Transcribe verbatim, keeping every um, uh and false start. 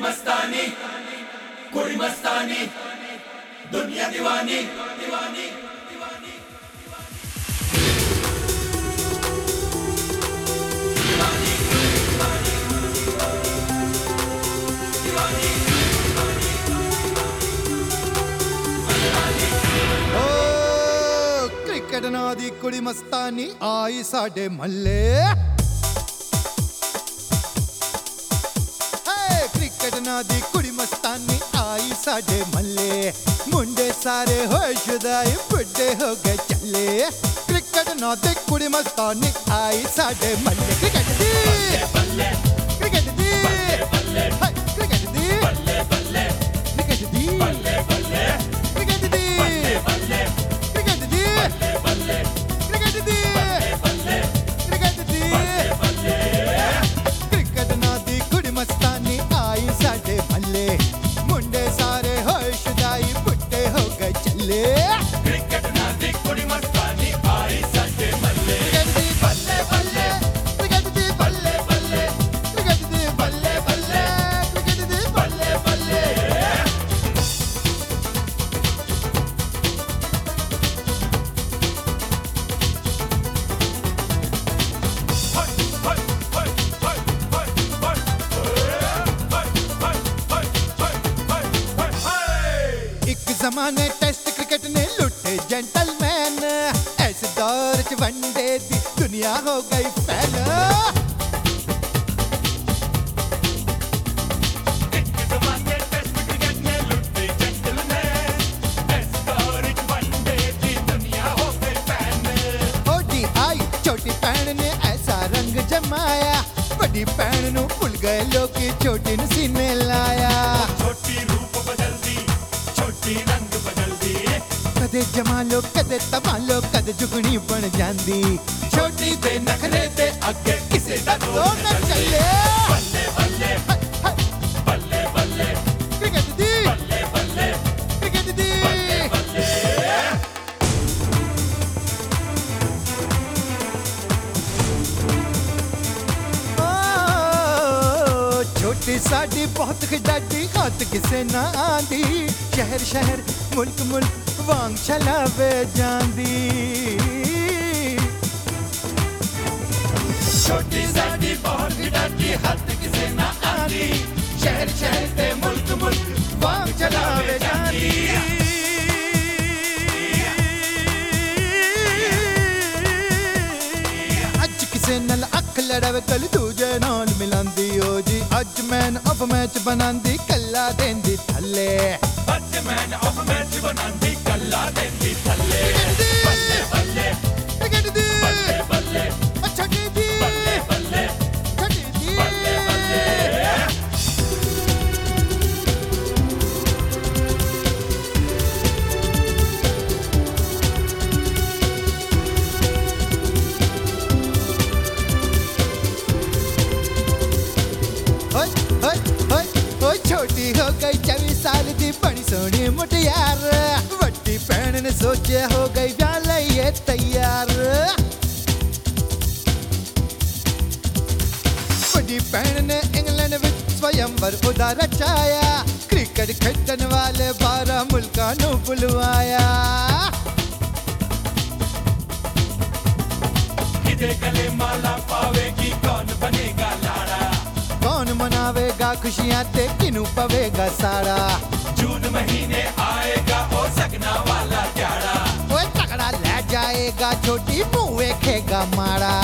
मस्तानी कुड़ी मस्तानी दुनिया दीवानी दीवानी दीवानी दीवानी दीवानी ओ क्रिकेट ना दी कुड़ी मस्तानी आई साडे महल्ले क्रिकेट ना दी कुड़ी मस्तानी आई साडे महल्ले मुंडे सारे होए शुदाई बुड्ढे हो गए चले क्रिकेट ना दी कुड़ी मस्तानी आई साडे महल्ले क्रिकेट दी बल्ले क्रिकेट दी बल्ले हाय क्रिकेट दी बल्ले बल्ले क्रिकेट दी बल्ले बल्ले क्रिकेट दी बल्ले क्रिकेट दी बल्ले क्रिकेट दी बल्ले क्रिकेट दी बल्ले क्रिकेट ना दी कुड़ी मस्तानी आई साडे महल्ले मुंडे सारे होए शुदाई बुड्ढे हो गए चले क्रिकेट ना दी कुड़ी मस्तानी आई साडे महल्ले क्रिकेट दी बल्ले बल्ले क्रिकेट दी बल्ले बल्ले क्रिकेट दी बल्ले बल्ले क्रिकेट दी बल्ले बल्ले एक जमाने टेस्ट क्रिकेट ने लुटे जेंटलमैन ऐसे दौर च वनडे दी दुनिया हो गई फैल जमाने टेस्ट क्रिकेट ने लुटे जेंटलमैन इस दौर च वनडे दी दुनिया हो गई फैन ओडी आई छोटी भैन ने ऐसा रंग जमाया बड़ी भैन नु भुल गए लोग छोटी नु सीने लाया छोटी रूप बदलदी छोटी रंग बदलदी कदे जमा लो कदे तबा लो कदे जुगनी बन जांदी छोटी ते नखरे ते अगे किसे दा तो रोल न चले बल्ले बल्ले हाय, हाय, बल्ले बल्ले क्रिकेट दी बल्ले बल्ले क्रिकेट दी बल्ले ओ, छोटी साडी बहुत खिडाडी हाथ किसे ना आंदी शहर शहर मुल्क मुल्क वांग चलावे जांदी छोटी साडी बहुत डटी हाथ किसे ना आंदी शहर शहर ते मुल्क मुल्क वांग चलावे जांदी अज किसे नाल अख लड़ावे कल दूजे नाल मिलांदी ओ जी अज मैन ऑफ मैच बनांदी कल्ला देंदी थल्ले ਅੱਜ ਮੈਨ ਆਫ ਮੈਚ ਬਣਾਉਂਦੀ ਕੱਲਾ ਦੇਂਦੀ ਥੱਲੇ ਬੱਲੇ ਬੱਲੇ क्रिकेट दी ਬੱਲੇ ਬੱਲੇ छठी दी ਬੱਲੇ ਬੱਲੇ छठी दी ਬੱਲੇ ਬੱਲੇ ओए ओए ओए ओए छोटी हो गई चौबीस साल दी बड़ी सोहनी मुटियार वड्डी भैन ने सोचे हो गई ब्याह लईए तैयार वड्डी भैन ने इंग्लैंड विच स्वयंवर उदा रचाया क्रिकेट खेडन वाले बारह मुल्कां नू बुलवाया ਕਿਦੇ ਗਲੇ ਮਾਲਾ ਪਾਵੇਗੀ ਕੌਣ ਬਨੇਗਾ ਲਾੜਾ कौन मनावेगा खुशियां ते किनू पवेगा साड़ा ਜੂਨ ਮਹੀਨੇ ਆਏਗਾ ਉਹ ਸਗਨਾ ਵਾਲਾ ਦਿਹਾੜਾ ओए तगड़ा ले जाएगा छोटी मुंह वेखेगा माड़ा